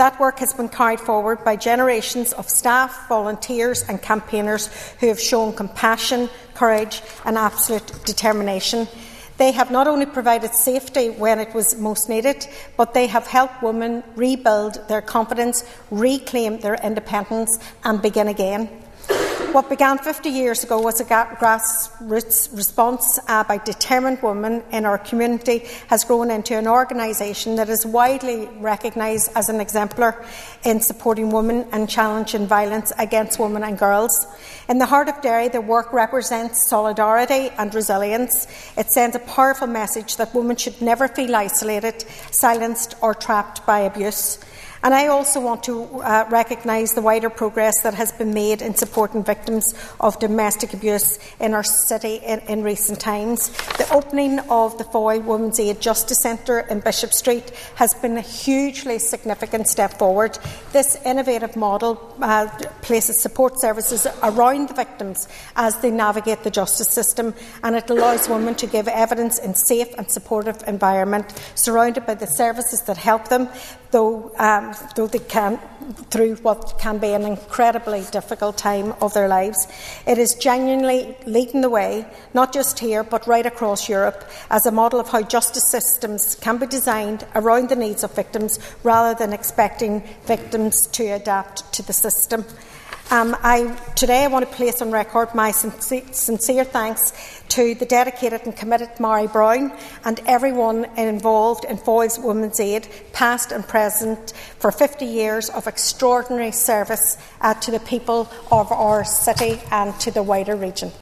That work has been carried forward by generations of staff, volunteers and campaigners who have shown compassion, courage and absolute determination. They have not only provided safety when it was most needed, but they have helped women rebuild their confidence, reclaim their independence and begin again. What began 50 years ago was a grassroots response by determined women in our community has grown into an organisation that is widely recognised as an exemplar in supporting women and challenging violence against women and girls. In the heart of Derry, the work represents solidarity and resilience. It sends a powerful message that women should never feel isolated, silenced or trapped by abuse. And I also want to recognise the wider progress that has been made in supporting victims of domestic abuse in our city in recent times. The opening of the Foyle Women's Aid Justice Centre in Bishop Street has been a hugely significant step forward. This innovative model places support services around the victims as they navigate the justice system, and it allows women to give evidence in a safe and supportive environment, surrounded by the services that help them, though they can, through what can be an incredibly difficult time of their lives. It is genuinely leading the way, not just here but right across Europe, as a model of how justice systems can be designed around the needs of victims rather than expecting victims to adapt to the system. Today I want to place on record my sincere thanks to the dedicated and committed Mary Brown and everyone involved in Foyle's Women's Aid, past and present, for 50 years of extraordinary service to the people of our city and to the wider region.